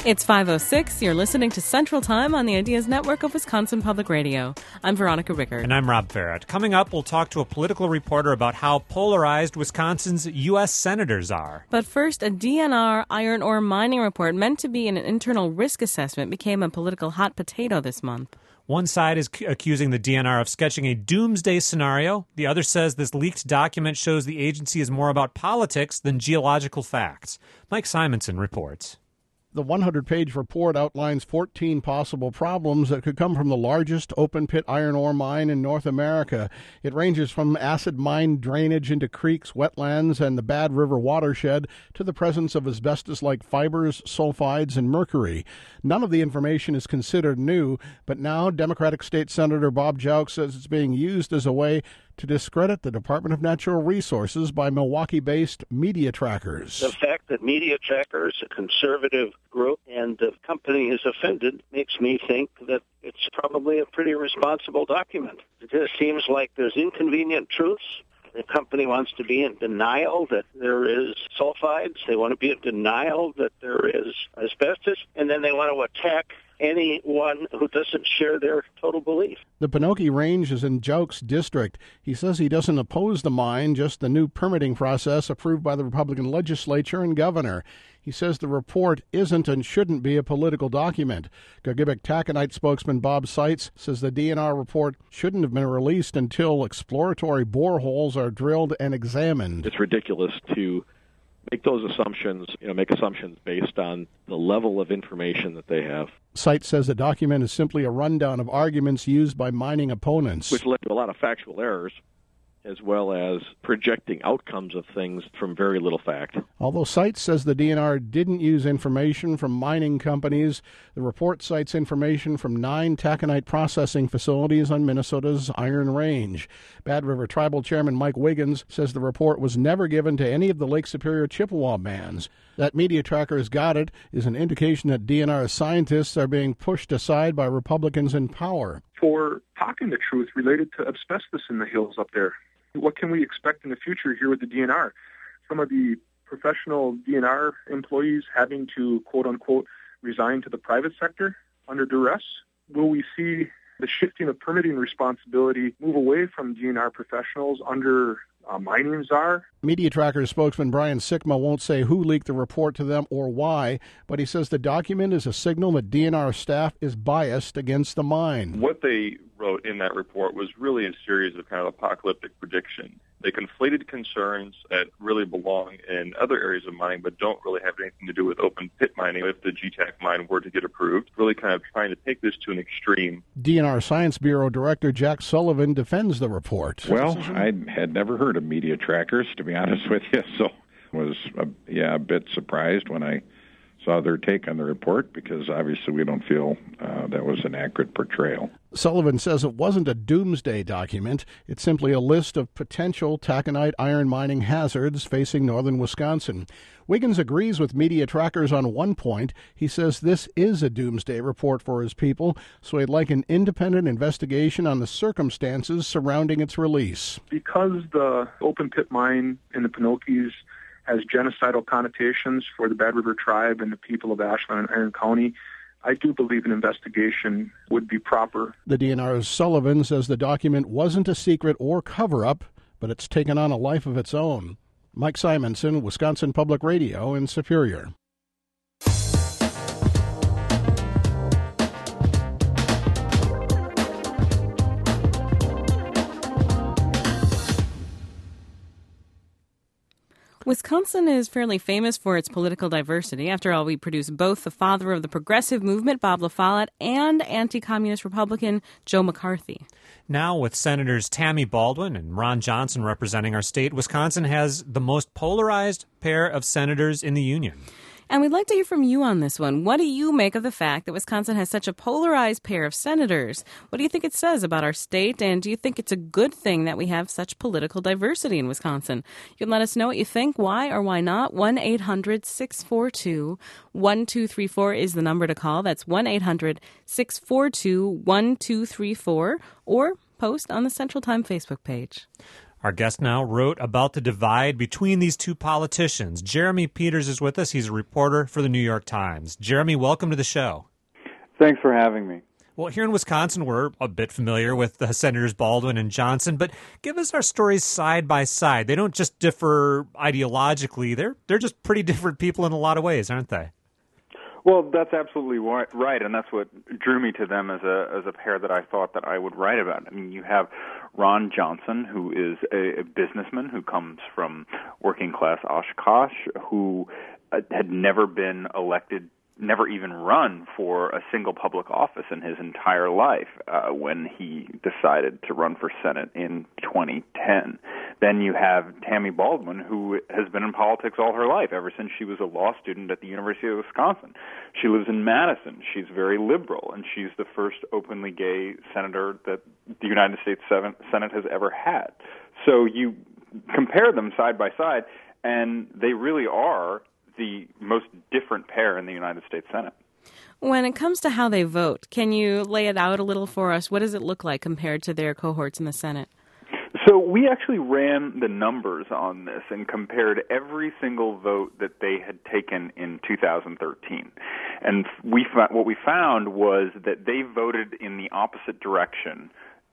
It's 5:06. You're listening to Central Time on the Ideas Network of Wisconsin Public Radio. I'm Veronica Rickard. And I'm Rob Farrett. Coming up, we'll talk to a political reporter about how polarized Wisconsin's U.S. senators are. But first, a DNR iron ore mining report meant to be an internal risk assessment became a political hot potato this month. One side is accusing the DNR of sketching a doomsday scenario. The other says this leaked document shows the agency is more about politics than geological facts. Mike Simonson reports. The 100-page report outlines 14 possible problems that could come from the largest open-pit iron ore mine in North America. It ranges from acid mine drainage into creeks, wetlands, and the Bad River watershed to the presence of asbestos-like fibers, sulfides, and mercury. None of the information is considered new, but now Democratic State Senator Bob Jauch says it's being used as a way to discredit the Department of Natural Resources by Milwaukee-based Media Trackers. The fact that Media Trackers, a conservative group, and the company is offended makes me think that it's probably a pretty responsible document. It just seems like there's inconvenient truths. The company wants to be in denial that there is sulfides. They want to be in denial that there is asbestos. And then they want to attack anyone who doesn't share their total belief. The Pinocchi Range is in Jauch's district. He says he doesn't oppose the mine, just the new permitting process approved by the Republican legislature and governor. He says the report isn't and shouldn't be a political document. Gogebic Taconite spokesman Bob Seitz says the DNR report shouldn't have been released until exploratory boreholes are drilled and examined. It's ridiculous to make those assumptions, make assumptions based on the level of information that they have. Seitz says the document is simply a rundown of arguments used by mining opponents, which led to a lot of factual errors, as well as projecting outcomes of things from very little fact. Although Seitz says the DNR didn't use information from mining companies, the report cites information from 9 taconite processing facilities on Minnesota's Iron Range. Bad River Tribal Chairman Mike Wiggins says the report was never given to any of the Lake Superior Chippewa bands. That Media Trackers got it is an indication that DNR scientists are being pushed aside by Republicans in power. For talking the truth related to asbestos in the hills up there, what can we expect in the future here with the DNR? Some of the professional DNR employees having to, quote-unquote, resign to the private sector under duress? Will we see the shifting of permitting responsibility move away from DNR professionals under mining czar? Media Trackers spokesman Brian Sikma won't say who leaked the report to them or why, but he says the document is a signal that DNR staff is biased against the mine. What they wrote in that report was really a series of kind of apocalyptic predictions. They conflated concerns that really belong in other areas of mining but don't really have anything to do with open pit mining if the GTAC mine were to get approved, really kind of trying to take this to an extreme. DNR Science Bureau Director Jack Sullivan defends the report. Well, I had never heard of Media Trackers, to be honest with you, so I was a bit surprised when I saw their take on the report, because obviously we don't feel that was an accurate portrayal. Sullivan says it wasn't a doomsday document. It's simply a list of potential taconite iron mining hazards facing northern Wisconsin. Wiggins agrees with Media Trackers on one point. He says this is a doomsday report for his people, so he'd like an independent investigation on the circumstances surrounding its release. Because the open pit mine in the Pinocchis has genocidal connotations for the Bad River tribe and the people of Ashland and Iron County, I do believe an investigation would be proper. The DNR's Sullivan says the document wasn't a secret or cover-up, but it's taken on a life of its own. Mike Simonson, Wisconsin Public Radio in Superior. Wisconsin is fairly famous for its political diversity. After all, we produce both the father of the progressive movement, Bob La Follette, and anti-communist Republican Joe McCarthy. Now, with Senators Tammy Baldwin and Ron Johnson representing our state, Wisconsin has the most polarized pair of senators in the union. And we'd like to hear from you on this one. What do you make of the fact that Wisconsin has such a polarized pair of senators? What do you think it says about our state? And do you think it's a good thing that we have such political diversity in Wisconsin? You can let us know what you think, why or why not. 1-800-642-1234 is the number to call. That's 1-800-642-1234. Or post on the Central Time Facebook page. Our guest now wrote about the divide between these two politicians. Jeremy Peters is with us. He's a reporter for the New York Times. Jeremy, welcome to the show. Thanks for having me. Well, here in Wisconsin, we're a bit familiar with Senators Baldwin and Johnson, but give us our stories side by side. They don't just differ ideologically. They're just pretty different people in a lot of ways, aren't they? Well, that's absolutely right, and that's what drew me to them as a pair that I thought that I would write about. I mean, you have Ron Johnson, who is a businessman who comes from working-class Oshkosh, who had never been elected, never even run for a single public office in his entire life when he decided to run for Senate in 2010. Then you have Tammy Baldwin, who has been in politics all her life, ever since she was a law student at the University of Wisconsin. She lives in Madison. She's very liberal, and she's the first openly gay senator that the United States Senate has ever had. So you compare them side by side, and they really are the most different pair in the United States Senate. When it comes to how they vote, can you lay it out a little for us? What does it look like compared to their cohorts in the Senate? So we actually ran the numbers on this and compared every single vote that they had taken in 2013. And what we found was that they voted in the opposite direction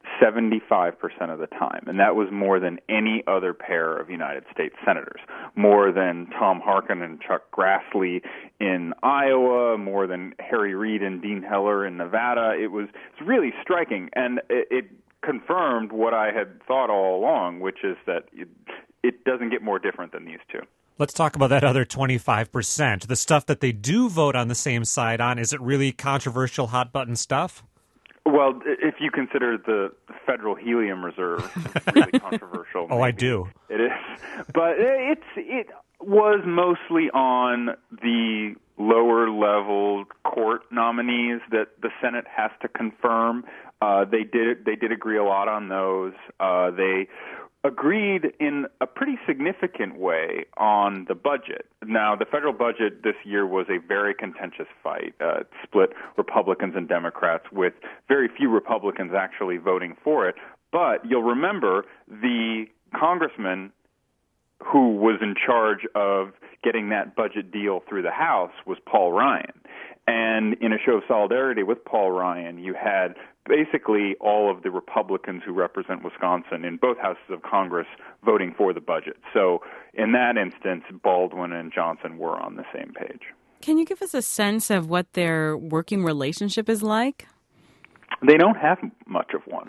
75% of the time, and that was more than any other pair of United States senators, more than Tom Harkin and Chuck Grassley in Iowa, more than Harry Reid and Dean Heller in Nevada. It's really striking, and it confirmed what I had thought all along, which is that it doesn't get more different than these two. Let's talk about that other 25%. The stuff that they do vote on the same side on, is it really controversial, hot-button stuff? Well, if you consider the federal helium reserve really controversial. Oh, maybe. I do. It is. But it was mostly on the lower-level court nominees that the Senate has to confirm. They did agree a lot on those. They agreed in a pretty significant way on the budget. Now, the federal budget this year was a very contentious fight. It split Republicans and Democrats, with very few Republicans actually voting for it. But you'll remember the congressman who was in charge of getting that budget deal through the House was Paul Ryan. And in a show of solidarity with Paul Ryan, you had basically all of the Republicans who represent Wisconsin in both houses of Congress voting for the budget. So in that instance, Baldwin and Johnson were on the same page. Can you give us a sense of what their working relationship is like? They don't have much of one.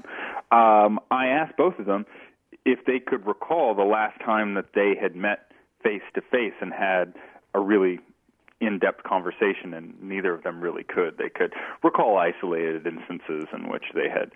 I asked both of them if they could recall the last time that they had met face-to-face and had a really in-depth conversation, and neither of them really could. They could recall isolated instances in which they had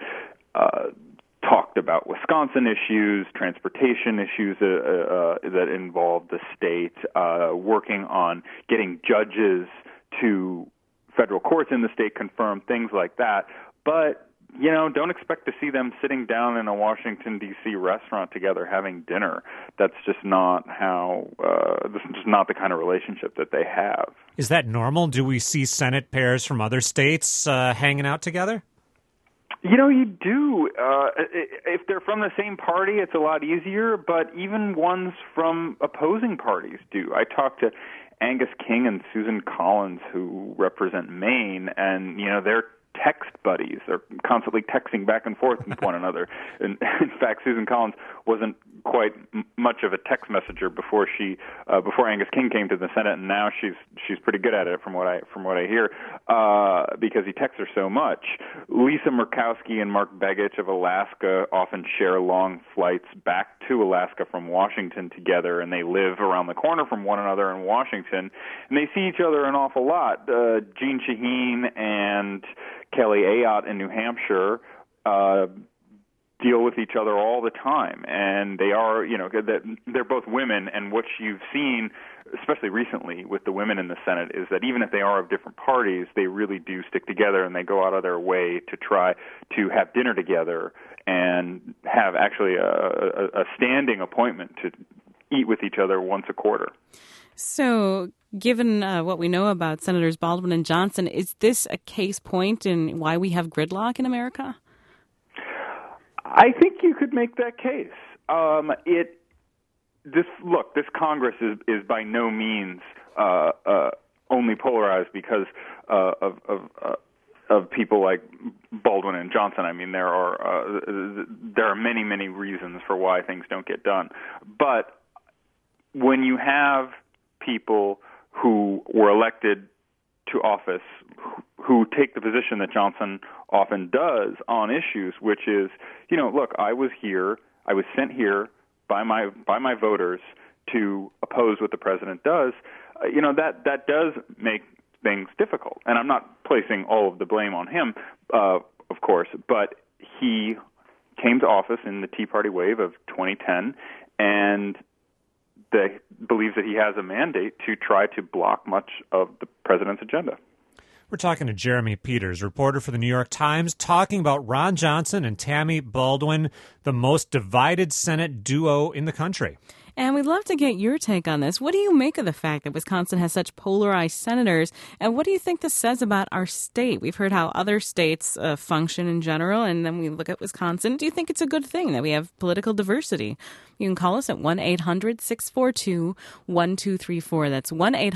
talked about Wisconsin issues, transportation issues that involved the state, working on getting judges to federal courts in the state confirmed, things like that. But don't expect to see them sitting down in a Washington, D.C. restaurant together having dinner. That's just not this is just not the kind of relationship that they have. Is that normal? Do we see Senate pairs from other states hanging out together? You do. If they're from the same party, it's a lot easier, but even ones from opposing parties do. I talked to Angus King and Susan Collins, who represent Maine, and, they're text buddies. They're constantly texting back and forth with one another. And in fact, Susan Collins wasn't quite much of a text messenger before Angus King came to the Senate, and now she's pretty good at it from what I hear, because he texts her so much. Lisa Murkowski and Mark Begich of Alaska often share long flights back to Alaska from Washington together, and they live around the corner from one another in Washington, and they see each other an awful lot. Jeanne Shaheen and Kelly Ayotte in New Hampshire deal with each other all the time, and they are, they're both women, and what you've seen, especially recently with the women in the Senate, is that even if they are of different parties, they really do stick together, and they go out of their way to try to have dinner together and have actually a standing appointment to eat with each other once a quarter. So, given what we know about Senators Baldwin and Johnson, is this a case point in why we have gridlock in America? I think you could make that case. This Congress is by no means only polarized because of people like Baldwin and Johnson. I mean, there are many, many reasons for why things don't get done. But when you have people who were elected to office who take the position that Johnson often does on issues, which is, look, I was sent here by my voters to oppose what the president does, that does make things difficult. And I'm not placing all of the blame on him, of course, but he came to office in the Tea Party wave of 2010 and believes that he has a mandate to try to block much of the president's agenda. We're talking to Jeremy Peters, reporter for the New York Times, talking about Ron Johnson and Tammy Baldwin, the most divided Senate duo in the country. And we'd love to get your take on this. What do you make of the fact that Wisconsin has such polarized senators? And what do you think this says about our state? We've heard how other states function in general, and then we look at Wisconsin. Do you think it's a good thing that we have political diversity? You can call us at 1-800-642-1234. That's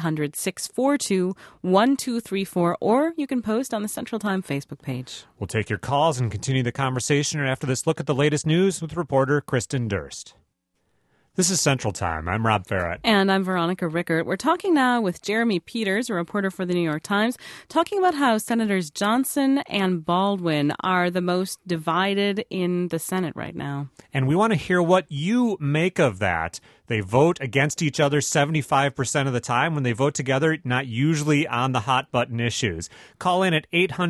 1-800-642-1234. Or you can post on the Central Time Facebook page. We'll take your calls and continue the conversation after this look at the latest news with reporter Kristen Durst. This is Central Time. I'm Rob Farrett. And I'm Veronica Rickert. We're talking now with Jeremy Peters, a reporter for the New York Times, talking about how Senators Johnson and Baldwin are the most divided in the Senate right now. And we want to hear what you make of that. They vote against each other 75% of the time. When they vote together, not usually on the hot-button issues. Call in at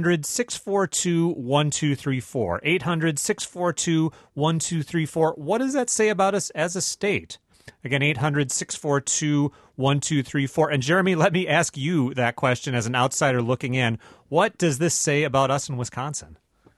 800-642-1234. 800-642-1234. What does that say about us as a state? Again, 800-642-1234. And Jeremy, let me ask you that question as an outsider looking in. What does this say about us in Wisconsin?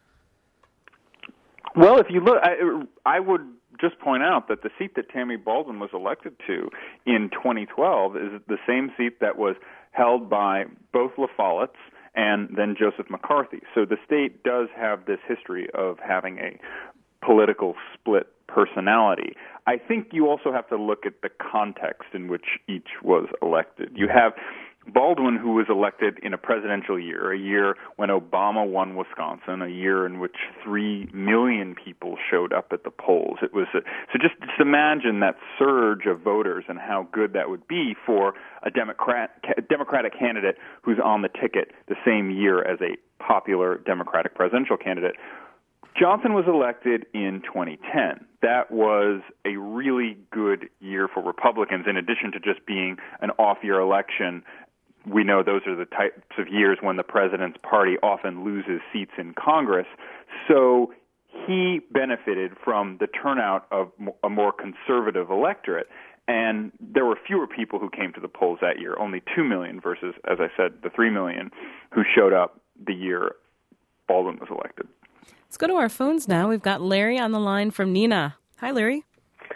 Well, if you look, I would just point out that the seat that Tammy Baldwin was elected to in 2012 is the same seat that was held by both La Follett's and then Joseph McCarthy. So the state does have this history of having a political split personality. I think you also have to look at the context in which each was elected. You have Baldwin, who was elected in a presidential year, a year when Obama won Wisconsin, a year in which 3 million people showed up at the polls. It was so just imagine that surge of voters and how good that would be for a Democratic candidate who's on the ticket the same year as a popular Democratic presidential candidate. Johnson was elected in 2010. That was a really good year for Republicans, in addition to just being an off-year election. We know those are the types of years when the president's party often loses seats in Congress. So he benefited from the turnout of a more conservative electorate. And there were fewer people who came to the polls that year, only 2 million versus, as I said, the 3 million who showed up the year Baldwin was elected. Let's go to our phones now. We've got Larry on the line from Neenah. Hi, Larry.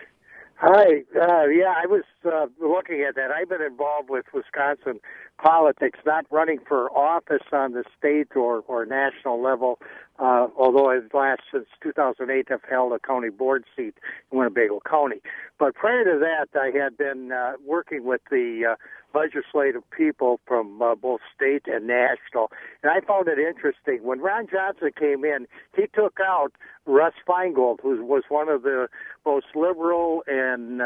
Hi. I was looking at that. I've been involved with Wisconsin politics, not running for office on the state or national level, although I've since 2008 I've held a county board seat in Winnebago County. But prior to that, I had been working with the legislative people from both state and national, and I found it interesting. When Ron Johnson came in, he took out Russ Feingold, who was one of the most liberal and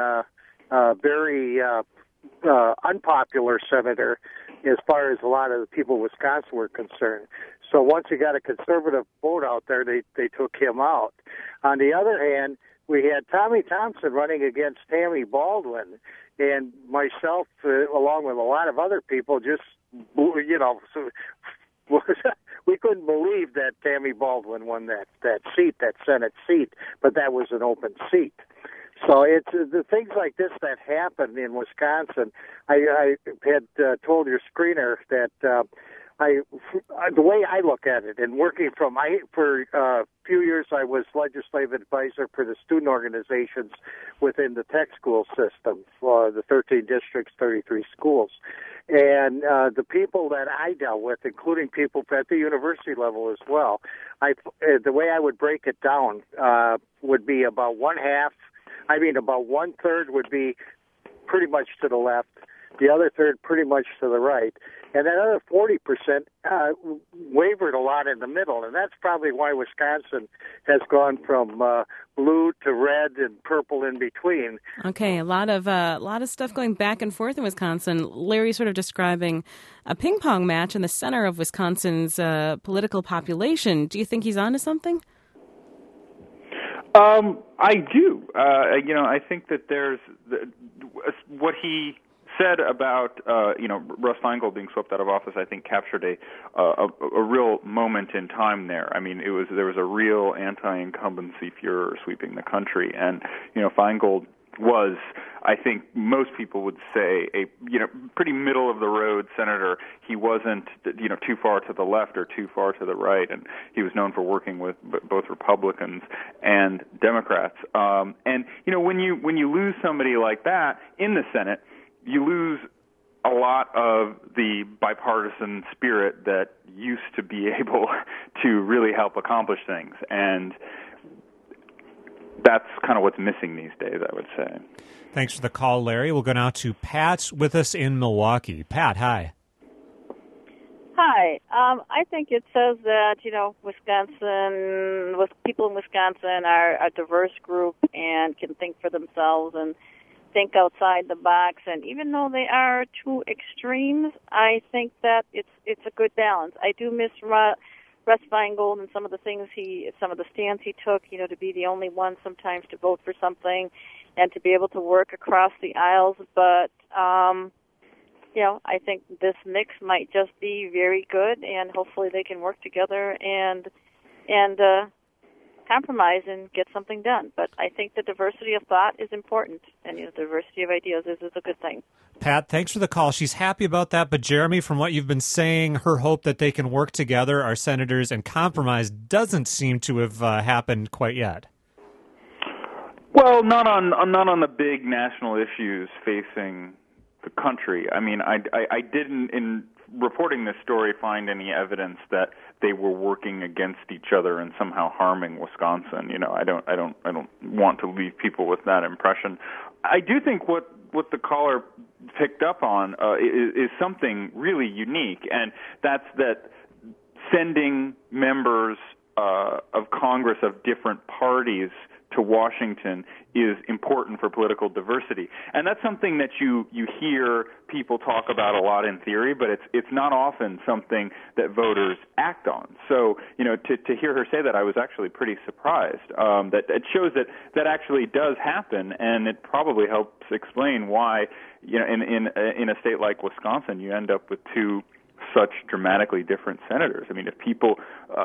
very unpopular senator as far as a lot of the people in Wisconsin were concerned. So once you got a conservative vote out there, they took him out. On the other hand, we had Tommy Thompson running against Tammy Baldwin, and myself, along with a lot of other people, just, we couldn't believe that Tammy Baldwin won that seat, that Senate seat, but that was an open seat. So it's the things like this that happen in Wisconsin. I had told your screener that the way I look at it, and working for a few years I was legislative advisor for the student organizations within the tech school system, the 13 districts, 33 schools. And the people that I dealt with, including people at the university level as well, the way I would break it down would be about one half I mean, about 1/3 would be pretty much to the left, the other third pretty much to the right, and that other 40% wavered a lot in the middle, and that's probably why Wisconsin has gone from blue to red and purple in between. Okay, a lot of stuff going back and forth in Wisconsin. Larry sort of describing a ping pong match in the center of Wisconsin's political population. Do you think he's onto something? I do. I think that there's what he said about Russ Feingold being swept out of office. I think captured a real moment in time there. I mean, there was a real anti-incumbency furor sweeping the country, and Feingold was, I think most people would say, a pretty middle of the road senator. He wasn't too far to the left or too far to the right, and he was known for working with both Republicans and Democrats. And when you lose somebody like that in the Senate, you lose a lot of the bipartisan spirit that used to be able to really help accomplish things, and that's kind of what's missing these days, I would say. Thanks for the call, Larry. We'll go now to Pat with us in Milwaukee. Pat, hi. Hi. I think it says that, Wisconsin, people in Wisconsin are a diverse group and can think for themselves and think outside the box. And even though they are two extremes, I think that it's a good balance. I do miss Russ Feingold and some of the stands he took, to be the only one sometimes to vote for something and to be able to work across the aisles. But, I think this mix might just be very good, and hopefully they can work together and compromise and get something done. But I think the diversity of thought is important, and the diversity of ideas is a good thing. Pat, thanks for the call. She's happy about that. But Jeremy, from what you've been saying, her hope that they can work together, our senators, and compromise doesn't seem to have happened quite yet. Well, not on the big national issues facing the country. I mean, I didn't, in reporting this story, find any evidence that they were working against each other and somehow harming Wisconsin. I don't want to leave people with that impression. I do think what the caller picked up on is something really unique, and that's that sending members of Congress of different parties to Washington is important for political diversity. And that's something that you hear people talk about a lot in theory, but it's not often something that voters act on. So, to hear her say that, I was actually pretty surprised. That it shows that actually does happen, and it probably helps explain why, in a state like Wisconsin, you end up with two such dramatically different senators. I mean, if people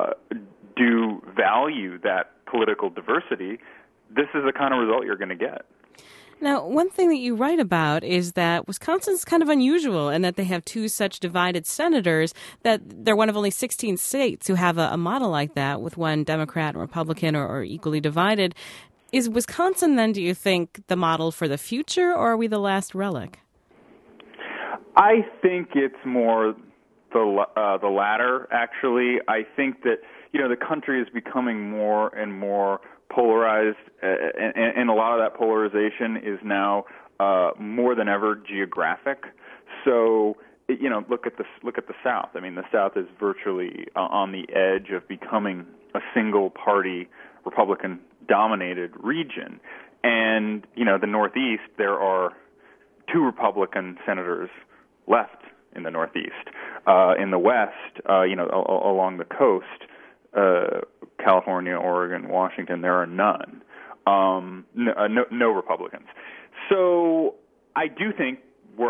do value that political diversity, this is the kind of result you're going to get. Now, one thing that you write about is that Wisconsin's kind of unusual in that they have two such divided senators, that they're one of only 16 states who have a model like that with one Democrat and Republican or equally divided. Is Wisconsin, then, do you think, the model for the future, or are we the last relic? I think it's more the latter, actually. I think that, the country is becoming more and more polarized, and a lot of that polarization is now more than ever geographic. So, look at the South. I mean, the South is virtually on the edge of becoming a single-party Republican-dominated region. And the Northeast, there are two Republican senators left in the Northeast. In the West, along the coast, California, Oregon, Washington, there are none. No Republicans. So I do think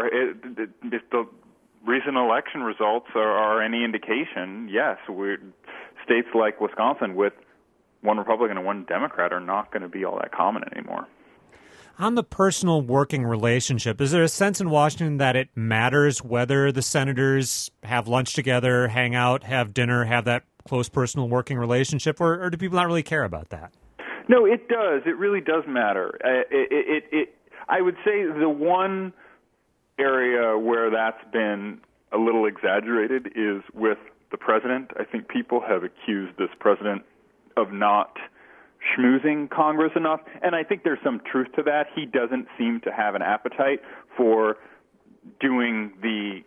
if the recent election results are any indication, yes, states like Wisconsin with one Republican and one Democrat are not going to be all that common anymore. On the personal working relationship, is there a sense in Washington that it matters whether the senators have lunch together, hang out, have dinner, have that close personal working relationship, or do people not really care about that? No, it does. It really does matter. I would say the one area where that's been a little exaggerated is with the president. I think people have accused this president of not schmoozing Congress enough, and I think there's some truth to that. He doesn't seem to have an appetite for doing the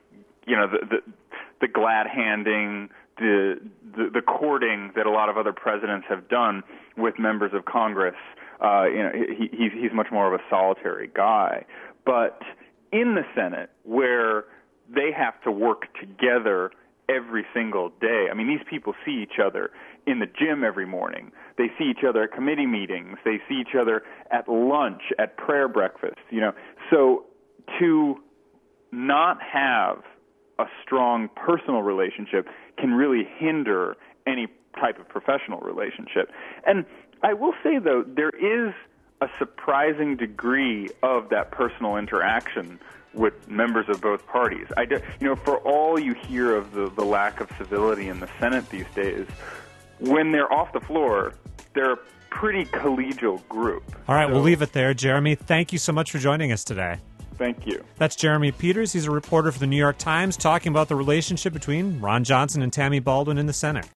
glad handing, the courting that a lot of other presidents have done with members of Congress. He's much more of a solitary guy. But in the Senate, where they have to work together every single day. I mean, these people see each other in the gym every morning. They see each other at committee meetings. They see each other at lunch, at prayer breakfast. So to not have a strong personal relationship can really hinder any type of professional relationship. And I will say, though, there is a surprising degree of that personal interaction with members of both parties. For all you hear of the lack of civility in the Senate these days, when they're off the floor, they're a pretty collegial group. All right, we'll leave it there. Jeremy, thank you so much for joining us today. Thank you. That's Jeremy Peters. He's a reporter for the New York Times talking about the relationship between Ron Johnson and Tammy Baldwin in the Senate.